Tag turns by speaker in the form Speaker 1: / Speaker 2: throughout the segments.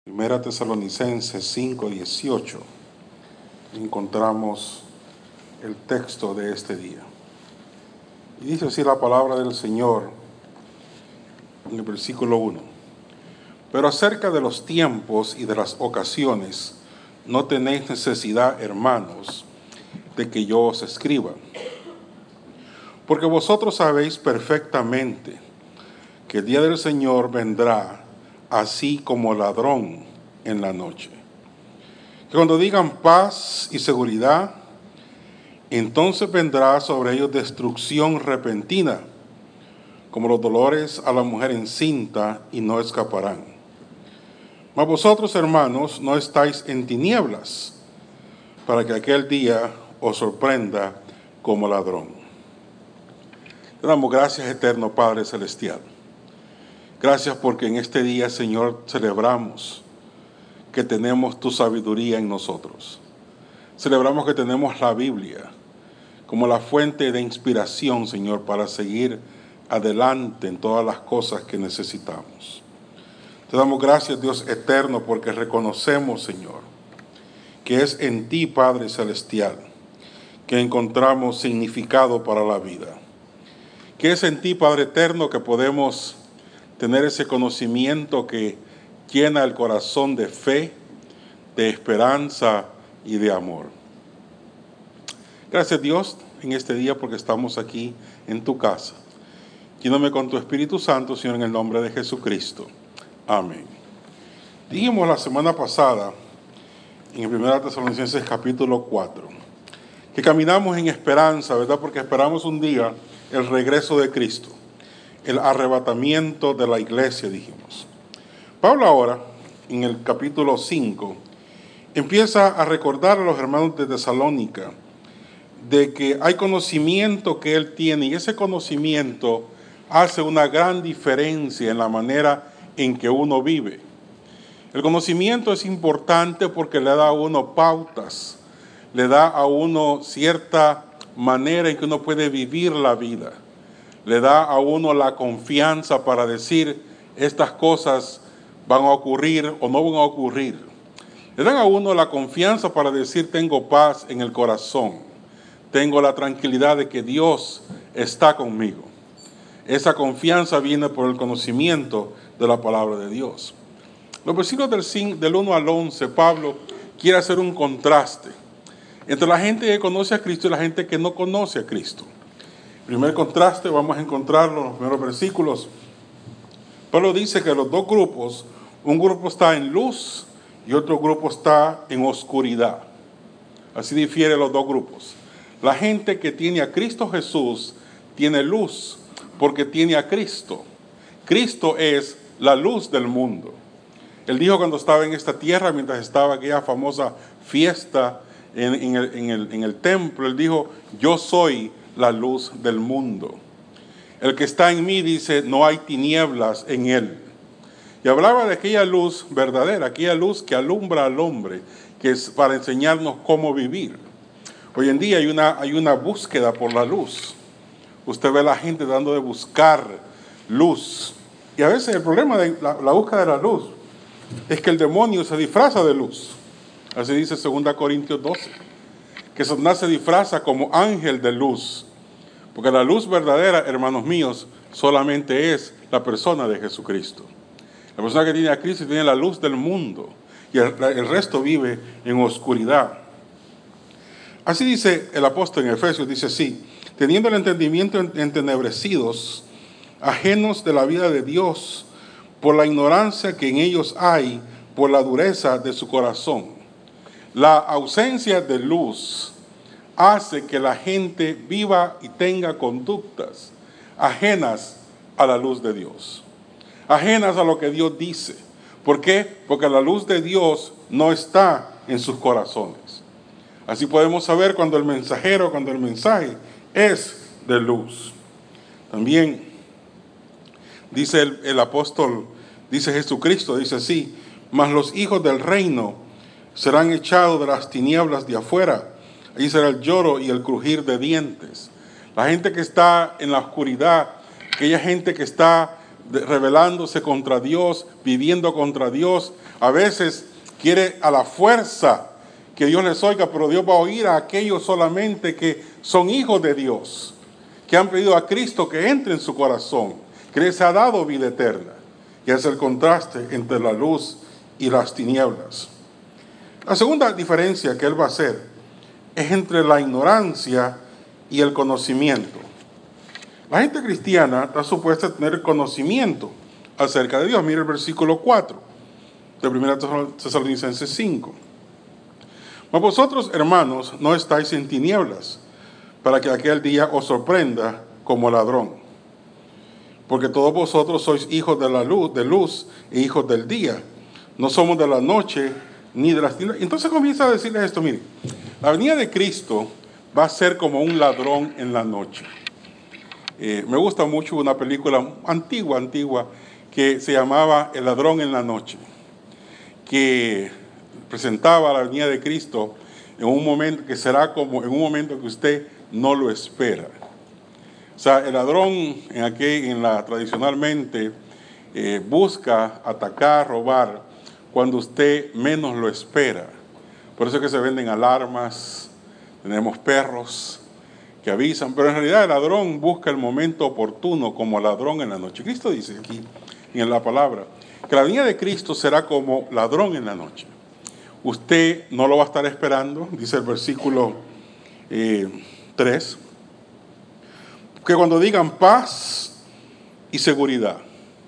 Speaker 1: Primera Tesalonicenses 5:18 encontramos el texto de este día. Y dice así la palabra del Señor en el versículo 1. Pero acerca de los tiempos y de las ocasiones, no tenéis necesidad, hermanos, de que yo os escriba. Porque vosotros sabéis perfectamente que el día del Señor vendrá así como ladrón en la noche. Que cuando digan paz y seguridad, entonces vendrá sobre ellos destrucción repentina, como los dolores a la mujer encinta, y no escaparán. Mas vosotros, hermanos, no estáis en tinieblas, para que aquel día os sorprenda como ladrón. Te damos gracias, eterno Padre Celestial. Gracias porque en este día, Señor, celebramos que tenemos tu sabiduría en nosotros. Celebramos que tenemos la Biblia como la fuente de inspiración, Señor, para seguir adelante en todas las cosas que necesitamos. Te damos gracias, Dios eterno, porque reconocemos, Señor, que es en ti, Padre Celestial, que encontramos significado para la vida. Que es en ti, Padre eterno, que podemos tener ese conocimiento que llena el corazón de fe, de esperanza y de amor. Gracias, Dios, en este día porque estamos aquí en tu casa. Lléname con tu Espíritu Santo, Señor, en el nombre de Jesucristo. Amén. Dijimos la semana pasada, en el 1 Tesalonicenses capítulo 4, que caminamos en esperanza, ¿verdad? Porque esperamos un día el regreso de Cristo, el arrebatamiento de la iglesia, dijimos. Pablo ahora, en el capítulo 5, empieza a recordar a los hermanos de Tesalónica de que hay conocimiento que él tiene, y ese conocimiento hace una gran diferencia en la manera en que uno vive. El conocimiento es importante porque le da a uno pautas, le da a uno cierta manera en que uno puede vivir la vida. Le da a uno la confianza para decir estas cosas van a ocurrir o no van a ocurrir. Le dan a uno la confianza para decir tengo paz en el corazón. Tengo la tranquilidad de que Dios está conmigo. Esa confianza viene por el conocimiento de la palabra de Dios. Los versículos del 1 al 11, Pablo quiere hacer un contraste entre la gente que conoce a Cristo y la gente que no conoce a Cristo. Primer contraste, vamos a encontrarlo en los primeros versículos. Pablo dice que los dos grupos, un grupo está en luz y otro grupo está en oscuridad. Así difieren los dos grupos. La gente que tiene a Cristo Jesús tiene luz porque tiene a Cristo. Cristo es la luz del mundo. Él dijo cuando estaba en esta tierra, mientras estaba aquella famosa fiesta en el templo, él dijo, yo soy la luz del mundo. El que está en mí, dice, no hay tinieblas en él. Y hablaba de aquella luz verdadera, aquella luz que alumbra al hombre, que es para enseñarnos cómo vivir. Hoy en día hay una búsqueda por la luz. Usted ve a la gente tratando de buscar luz. Y a veces el problema de la búsqueda de la luz es que el demonio se disfraza de luz. Así dice 2 Corintios 12. Que Satanás se disfraza como ángel de luz. Porque la luz verdadera, hermanos míos, solamente es la persona de Jesucristo. La persona que tiene a Cristo tiene la luz del mundo. Y el resto vive en oscuridad. Así dice el apóstol en Efesios, dice así, teniendo el entendimiento entenebrecidos, ajenos de la vida de Dios, por la ignorancia que en ellos hay, por la dureza de su corazón. La ausencia de luz hace que la gente viva y tenga conductas ajenas a la luz de Dios, ajenas a lo que Dios dice. ¿Por qué? Porque la luz de Dios no está en sus corazones. Así podemos saber cuando el mensaje es de luz. También dice el apóstol, dice Jesucristo, dice así, mas los hijos del reino serán echados de las tinieblas de afuera. Allí será el lloro y el crujir de dientes. La gente que está en la oscuridad, aquella gente que está rebelándose contra Dios, viviendo contra Dios. A veces quiere a la fuerza que Dios les oiga, pero Dios va a oír a aquellos solamente que son hijos de Dios, que han pedido a Cristo que entre en su corazón, que les ha dado vida eterna, que es el contraste entre la luz y las tinieblas. La segunda diferencia que Él va a hacer es entre la ignorancia y el conocimiento. La gente cristiana está supuesta a tener conocimiento acerca de Dios. Mira el versículo 4 de 1 Tesalonicenses 5. Mas vosotros, hermanos, no estáis en tinieblas, para que aquel día os sorprenda como ladrón. Porque todos vosotros sois hijos de la luz e hijos del día. No somos de la noche ni de las tinieblas. Entonces comienza a decirles esto, mire, la venida de Cristo va a ser como un ladrón en la noche. Me gusta mucho una película antigua, que se llamaba El ladrón en la noche, que presentaba la venida de Cristo en un momento que será como en un momento que usted no lo espera. O sea, el ladrón tradicionalmente busca atacar, robar cuando usted menos lo espera. Por eso es que se venden alarmas, tenemos perros que avisan, pero en realidad el ladrón busca el momento oportuno como ladrón en la noche. Cristo dice aquí en la palabra que la venida de Cristo será como ladrón en la noche. Usted no lo va a estar esperando, dice el versículo 3, que cuando digan paz y seguridad.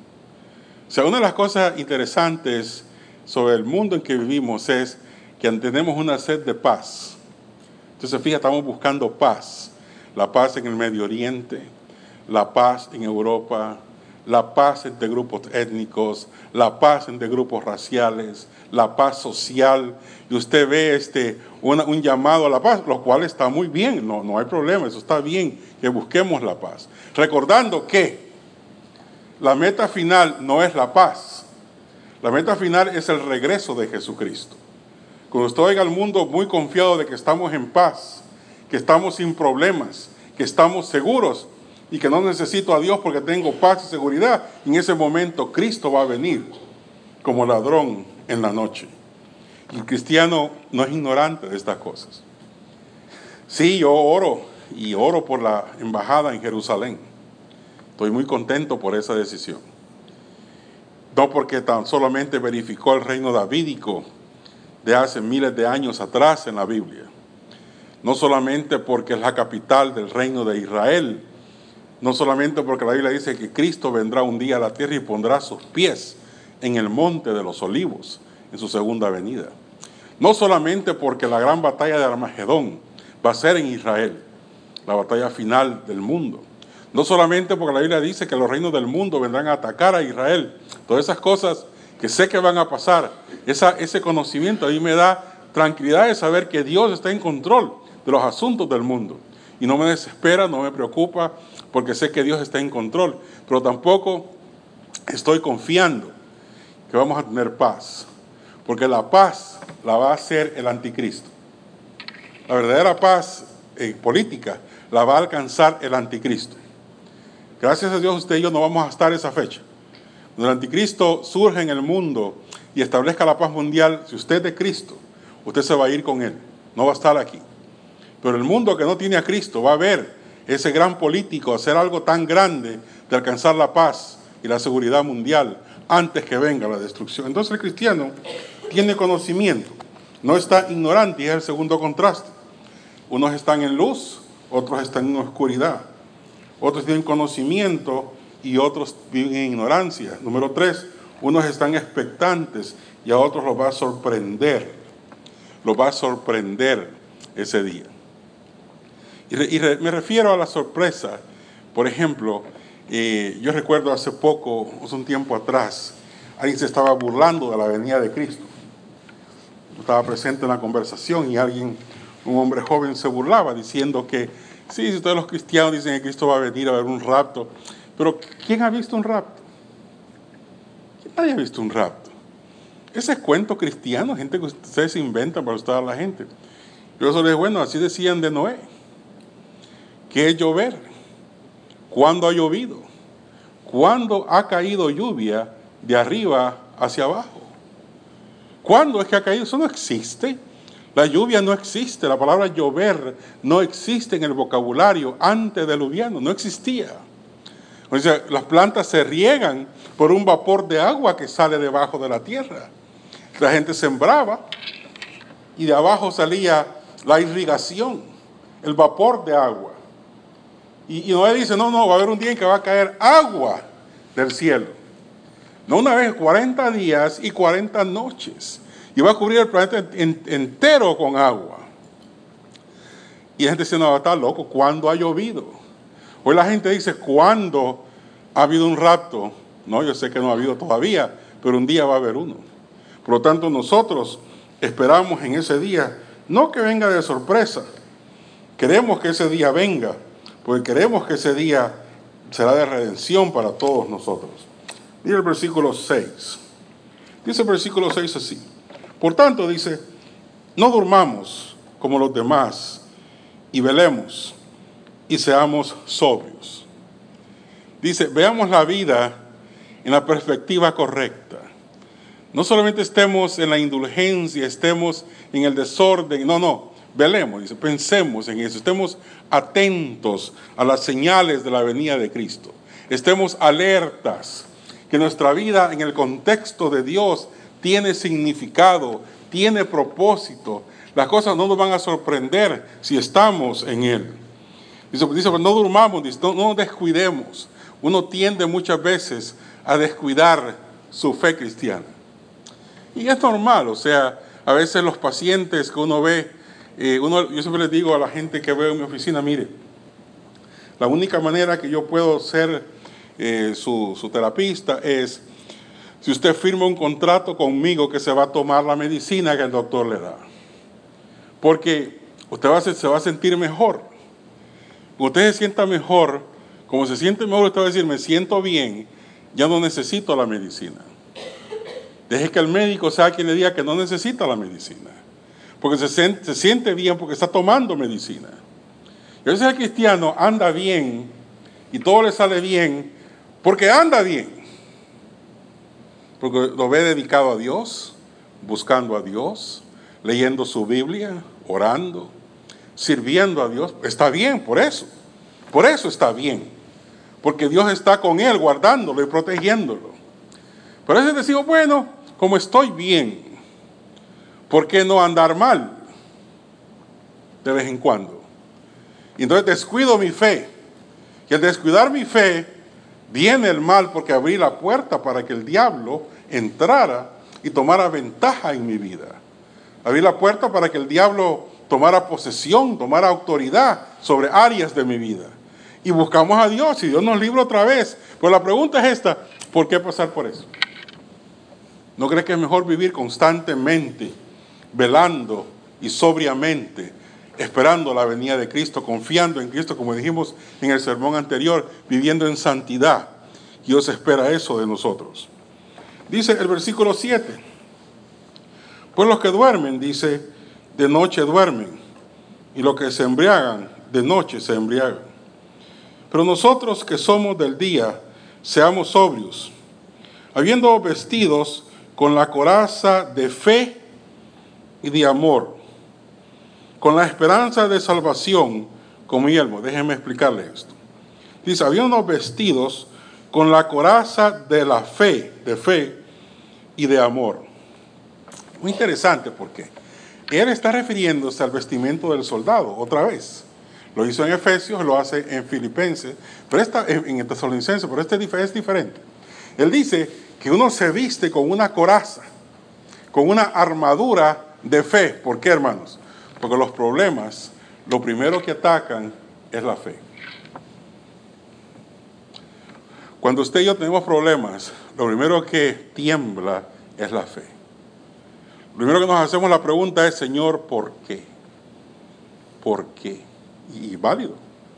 Speaker 1: O sea, una de las cosas interesantes sobre el mundo en que vivimos es que tenemos una sed de paz. Entonces, fíjate, estamos buscando paz. La paz en el Medio Oriente, la paz en Europa, la paz entre grupos étnicos, la paz entre grupos raciales, la paz social. Y usted ve un llamado a la paz, lo cual está muy bien, no hay problema, eso está bien, que busquemos la paz. Recordando que la meta final no es la paz, la meta final es el regreso de Jesucristo. Cuando usted oiga al mundo muy confiado de que estamos en paz, que estamos sin problemas, que estamos seguros y que no necesito a Dios porque tengo paz y seguridad, en ese momento Cristo va a venir como ladrón en la noche. Y el cristiano no es ignorante de estas cosas. Sí, yo oro por la embajada en Jerusalén. Estoy muy contento por esa decisión. No porque tan solamente verificó el reino davídico de hace miles de años atrás en la Biblia. No solamente porque es la capital del reino de Israel. No solamente porque la Biblia dice que Cristo vendrá un día a la tierra y pondrá sus pies en el monte de los olivos en su segunda venida. No solamente porque la gran batalla de Armagedón va a ser en Israel, la batalla final del mundo. No solamente porque la Biblia dice que los reinos del mundo vendrán a atacar a Israel. Todas esas cosas que sé que van a pasar, ese conocimiento a mí me da tranquilidad de saber que Dios está en control de los asuntos del mundo. Y no me desespera, no me preocupa, porque sé que Dios está en control. Pero tampoco estoy confiando que vamos a tener paz, porque la paz la va a hacer el anticristo. La verdadera paz política la va a alcanzar el anticristo. Gracias a Dios usted y yo no vamos a estar esa fecha. Cuando el anticristo surge en el mundo y establezca la paz mundial, si usted es de Cristo, usted se va a ir con él, no va a estar aquí. Pero el mundo que no tiene a Cristo va a ver ese gran político hacer algo tan grande de alcanzar la paz y la seguridad mundial antes que venga la destrucción. Entonces el cristiano tiene conocimiento, no está ignorante, y es el segundo contraste. Unos están en luz, otros están en oscuridad. Otros tienen conocimiento y otros viven en ignorancia. Número 3, unos están expectantes y a otros los va a sorprender. Los va a sorprender ese día. Y me refiero a la sorpresa. Por ejemplo, yo recuerdo hace un tiempo atrás, alguien se estaba burlando de la venida de Cristo. Yo estaba presente en la conversación y un hombre joven se burlaba diciendo que sí, si todos los cristianos dicen que Cristo va a venir a ver un rapto, pero ¿quién ha visto un rapto? Nadie ha visto un rapto. Ese es cuento cristiano, gente que ustedes inventan para asustar a la gente. Yo solo les digo, bueno, así decían de Noé. ¿Qué es llover? ¿Cuándo ha llovido? ¿Cuándo ha caído lluvia de arriba hacia abajo? ¿Cuándo es que ha caído? Eso no existe. La lluvia no existe. La palabra llover no existe en el vocabulario antediluviano. No existía. O sea, las plantas se riegan por un vapor de agua que sale debajo de la tierra. La gente sembraba y de abajo salía la irrigación, el vapor de agua. Y Noé dice, no, va a haber un día en que va a caer agua del cielo. No una vez, 40 días y 40 noches. Y va a cubrir el planeta entero con agua. Y la gente dice, no, está loco, ¿cuándo ha llovido? Hoy la gente dice, ¿cuándo ha habido un rapto? No, yo sé que no ha habido todavía, pero un día va a haber uno. Por lo tanto, nosotros esperamos en ese día, no que venga de sorpresa. Queremos que ese día venga, porque queremos que ese día será de redención para todos nosotros. Mira el versículo 6. Dice el versículo 6 así. Por tanto, dice, no durmamos como los demás y velemos y seamos sobrios. Dice, veamos la vida en la perspectiva correcta. No solamente estemos en la indulgencia, estemos en el desorden, no, velemos, dice, pensemos en eso, estemos atentos a las señales de la venida de Cristo, estemos alertas, que nuestra vida en el contexto de Dios tiene significado, tiene propósito, las cosas no nos van a sorprender si estamos en Él. Dice no durmamos, dice, no nos descuidemos. Uno tiende muchas veces a descuidar su fe cristiana. Y es normal, o sea, a veces los pacientes que uno ve, yo siempre les digo a la gente que veo en mi oficina, mire, la única manera que yo puedo ser su terapista es si usted firma un contrato conmigo que se va a tomar la medicina que el doctor le da. Porque usted se va a sentir mejor. Cuando usted se sienta mejor, como se siente mejor, usted va a decir, me siento bien, ya no necesito la medicina. Deje que el médico sea quien le diga que no necesita la medicina. Porque se siente bien porque está tomando medicina. Y a veces el cristiano anda bien y todo le sale bien porque anda bien. Porque lo ve dedicado a Dios, buscando a Dios, leyendo su Biblia, orando, sirviendo a Dios. Está bien por eso está bien. Porque Dios está con él, guardándolo y protegiéndolo. Pero a veces decimos, bueno, como estoy bien, ¿por qué no andar mal? De vez en cuando. Y entonces descuido mi fe. Y al descuidar mi fe, viene el mal porque abrí la puerta para que el diablo entrara y tomara ventaja en mi vida. Abrí la puerta para que el diablo tomara posesión, tomara autoridad sobre áreas de mi vida. Y buscamos a Dios y Dios nos libra otra vez. Pero la pregunta es esta, ¿por qué pasar por eso? ¿No crees que es mejor vivir constantemente, velando y sobriamente, esperando la venida de Cristo, confiando en Cristo, como dijimos en el sermón anterior, viviendo en santidad? Dios espera eso de nosotros. Dice el versículo 7, pues los que duermen, dice, de noche duermen, y los que se embriagan, de noche se embriagan. Pero nosotros que somos del día, seamos sobrios, habiendo vestidos con la coraza de fe y de amor, con la esperanza de salvación como yelmo. Déjenme explicarle esto. Dice, habiendo vestidos con la coraza de la fe, y de amor. Muy interesante porque él está refiriéndose al vestimento del soldado, otra vez. Lo hizo en Efesios, lo hace en Filipenses, pero en Tesalonicenses, pero es diferente. Él dice que uno se viste con una coraza, con una armadura de fe. ¿Por qué, hermanos? Porque los problemas, lo primero que atacan es la fe. Cuando usted y yo tenemos problemas, lo primero que tiembla es la fe. Lo primero que nos hacemos la pregunta es, Señor, ¿por qué? ¿Por qué? Y válido.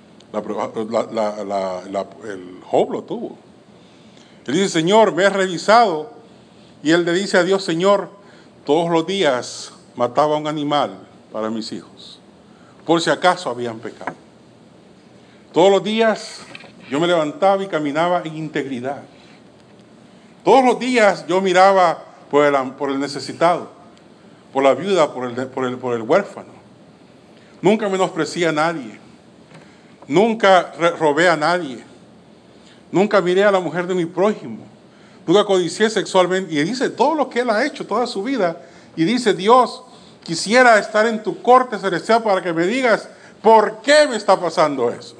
Speaker 1: El Job lo tuvo. Él dice, Señor, me he revisado. Y él le dice a Dios, Señor, todos los días mataba a un animal para mis hijos, por si acaso habían pecado. Todos los días yo me levantaba y caminaba en integridad. Todos los días yo miraba por el necesitado, por la viuda, por el huérfano. Nunca menosprecié a nadie. Nunca robé a nadie. Nunca miré a la mujer de mi prójimo. Nunca codicié sexualmente. Y dice todo lo que él ha hecho toda su vida. Y dice, Dios, quisiera estar en tu corte celestial para que me digas por qué me está pasando eso.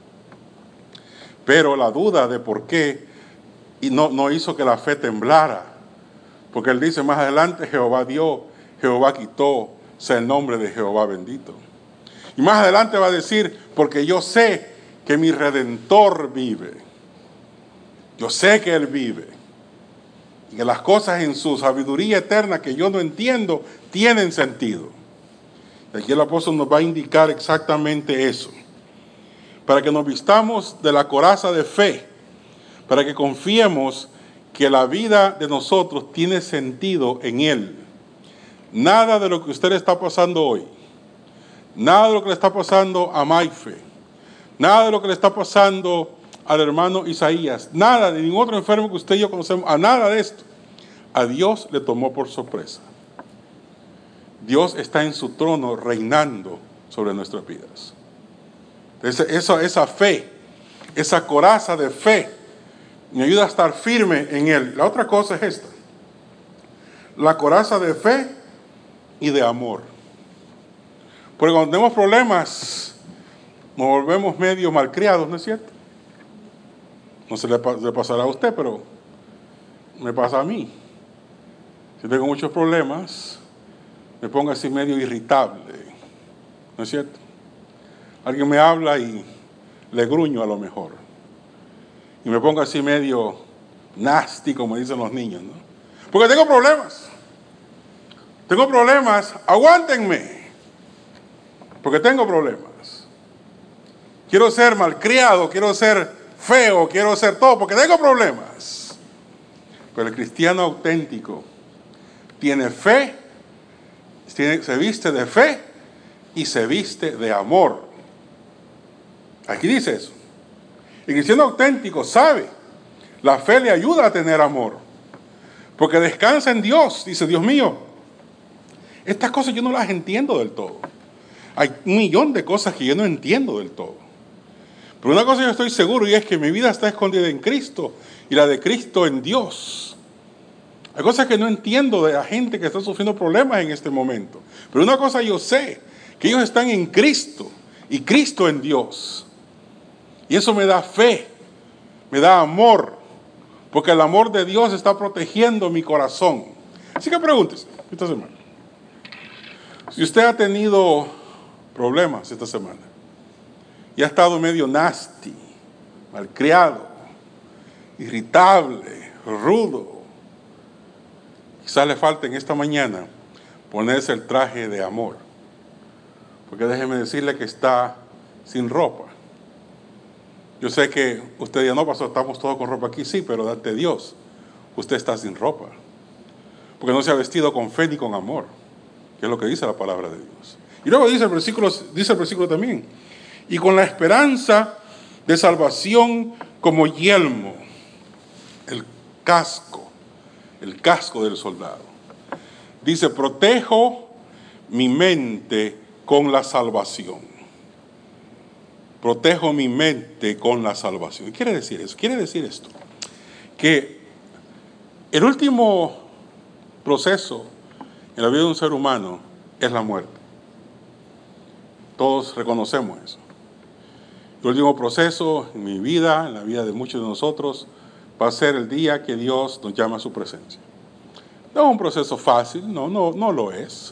Speaker 1: Pero la duda de por qué no hizo que la fe temblara. Porque él dice más adelante, Jehová dio, Jehová quitó, sea el nombre de Jehová bendito. Y más adelante va a decir, porque yo sé que mi Redentor vive. Yo sé que Él vive. Y que las cosas en su sabiduría eterna que yo no entiendo, tienen sentido. Y aquí el apóstol nos va a indicar exactamente eso. Para que nos vistamos de la coraza de fe. Para que confiemos que la vida de nosotros tiene sentido en Él. Nada de lo que usted está pasando hoy, nada de lo que le está pasando a Maife, nada de lo que le está pasando al hermano Isaías, nada de ningún otro enfermo que usted y yo conocemos, a nada de esto, a Dios le tomó por sorpresa. Dios está en su trono reinando sobre nuestras vidas. Esa fe, esa coraza de fe, me ayuda a estar firme en Él. La otra cosa es esta, la coraza de fe y de amor. Porque cuando tenemos problemas, nos volvemos medio malcriados, ¿no es cierto? No se le pasará a usted, pero me pasa a mí. Si tengo muchos problemas, me pongo así medio irritable, ¿no es cierto? Alguien me habla y le gruño a lo mejor. Y me pongo así medio nasty, como dicen los niños, ¿no? Porque tengo problemas. Tengo problemas, aguántenme. Porque tengo problemas. Quiero ser malcriado, quiero ser feo, quiero ser todo, porque tengo problemas. Pero el cristiano auténtico tiene fe, se viste de fe y se viste de amor. Aquí dice eso. El cristiano auténtico sabe, la fe le ayuda a tener amor. Porque descansa en Dios, dice, Dios mío, estas cosas yo no las entiendo del todo. Hay 1,000,000 de cosas que yo no entiendo del todo. Pero una cosa yo estoy seguro y es que mi vida está escondida en Cristo y la de Cristo en Dios. Hay cosas que no entiendo de la gente que está sufriendo problemas en este momento. Pero una cosa yo sé, que ellos están en Cristo y Cristo en Dios. Y eso me da fe, me da amor, porque el amor de Dios está protegiendo mi corazón. Así que pregúntese esta semana. Si usted ha tenido problemas esta semana y ha estado medio nasty, malcriado, irritable, rudo, quizás le falte en esta mañana ponerse el traje de amor. Porque déjeme decirle que está sin ropa. Yo sé que usted ya no pasó, estamos todos con ropa aquí, sí, pero ante Dios, usted está sin ropa. Porque no se ha vestido con fe ni con amor, que es lo que dice la palabra de Dios. Y luego dice el versículo también, y con la esperanza de salvación como yelmo, el casco del soldado. Dice, protejo mi mente con la salvación. Protejo mi mente con la salvación. ¿Qué quiere decir eso? Quiere decir esto, que el último proceso en la vida de un ser humano es la muerte. Todos reconocemos eso. El último proceso en mi vida, en la vida de muchos de nosotros, va a ser el día que Dios nos llama a su presencia. No es un proceso fácil, no lo es.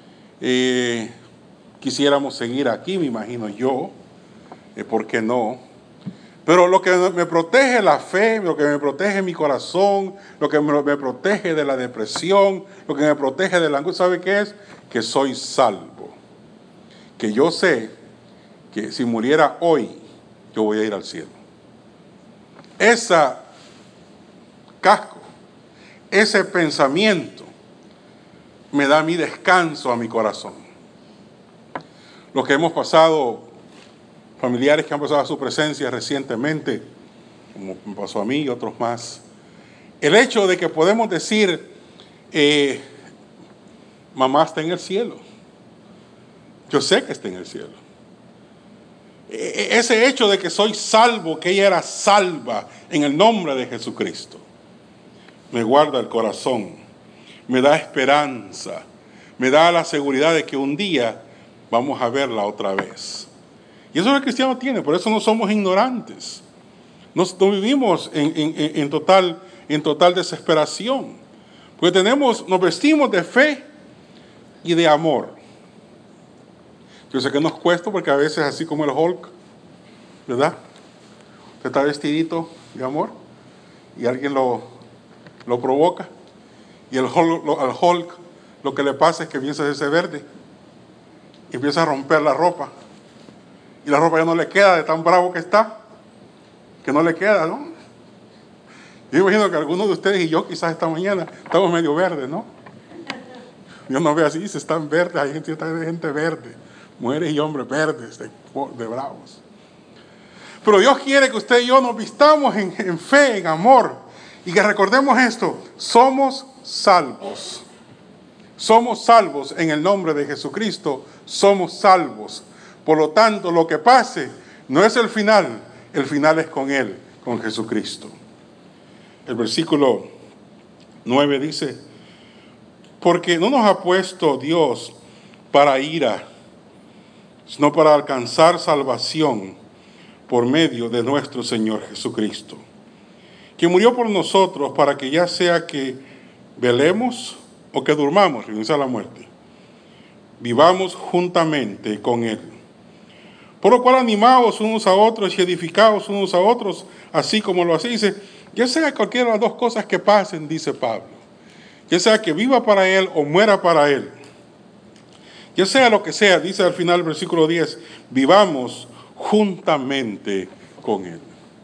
Speaker 1: Quisiéramos seguir aquí, me imagino yo. ¿Por qué no? Pero lo que me protege la fe, lo que me protege mi corazón, lo que me protege de la depresión, lo que me protege de la angustia, ¿sabe qué es? Que soy salvo. Que yo sé que si muriera hoy, yo voy a ir al cielo. Ese casco, ese pensamiento, me da mi descanso a mi corazón. Los que hemos pasado familiares que han pasado a su presencia recientemente, como me pasó a mí y otros más. El hecho de que podemos decir, mamá está en el cielo. Yo sé que está en el cielo. Ese hecho de que soy salvo, que ella era salva en el nombre de Jesucristo, me guarda el corazón, me da esperanza, me da la seguridad de que un día vamos a verla otra vez. Y eso es lo que el cristiano tiene, por eso no somos ignorantes. No vivimos en total desesperación, porque nos vestimos de fe y de amor. Yo sé que nos cuesta porque a veces así como el Hulk, ¿verdad? Usted está vestidito de amor y alguien lo provoca y al Hulk lo que le pasa es que empieza a hacerse verde y empieza a romper la ropa y la ropa ya no le queda de tan bravo que está, que no le queda, ¿no? Yo imagino que algunos de ustedes y yo quizás esta mañana estamos medio verdes, ¿no? Yo no veo así, se están verdes, hay gente verde, mujeres y hombres verdes, de bravos. Pero Dios quiere que usted y yo nos vistamos en fe, en amor, y que recordemos esto: somos salvos. Somos salvos en el nombre de Jesucristo, somos salvos. Por lo tanto, lo que pase no es el final es con Él, con Jesucristo. El versículo 9 dice: porque no nos ha puesto Dios para ira, sino para alcanzar salvación por medio de nuestro Señor Jesucristo, que murió por nosotros para que ya sea que velemos o que durmamos, renuncia a la muerte, vivamos juntamente con Él. Por lo cual animaos unos a otros y edificaos unos a otros, así como lo hacéis. Dice, ya sea cualquiera de las dos cosas que pasen, dice Pablo, ya sea que viva para Él o muera para Él, ya sea lo que sea, dice al final del versículo 10, vivamos juntamente con Él.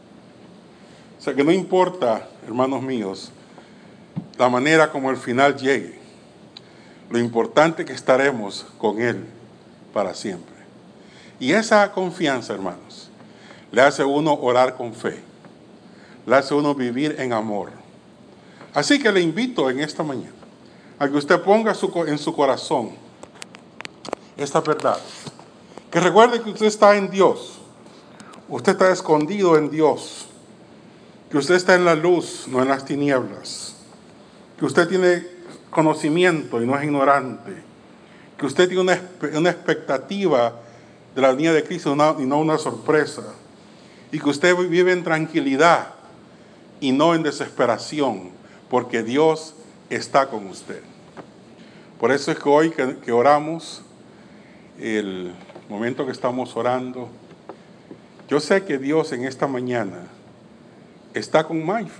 Speaker 1: O sea que no importa, hermanos míos, la manera como el final llegue, lo importante es que estaremos con Él para siempre. Y esa confianza, hermanos, le hace a uno orar con fe, le hace a uno vivir en amor. Así que le invito en esta mañana a que usted ponga en su corazón esta verdad. Que recuerde que usted está en Dios, usted está escondido en Dios, que usted está en la luz, no en las tinieblas, que usted tiene conocimiento y no es ignorante, que usted tiene una expectativa de la venida de Cristo y no una sorpresa, y que usted vive en tranquilidad y no en desesperación, porque Dios está con usted. Por eso es que hoy que oramos, el momento que estamos orando, yo sé que Dios en esta mañana está con Maife.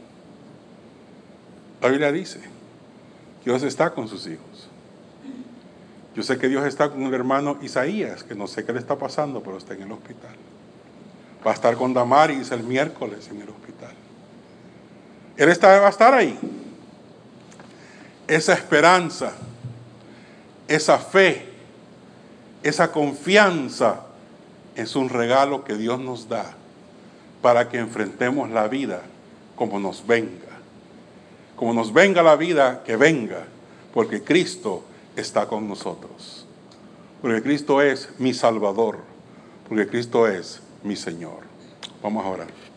Speaker 1: La Biblia dice que Dios está con sus hijos. Yo sé que Dios está con el hermano Isaías, que no sé qué le está pasando, pero está en el hospital. Va a estar con Damaris el miércoles en el hospital. Él va a estar ahí. Esa esperanza, esa fe, esa confianza es un regalo que Dios nos da para que enfrentemos la vida como nos venga. Como nos venga la vida, que venga, porque Cristo está con nosotros. Porque Cristo es mi Salvador, porque Cristo es mi Señor. Vamos a orar.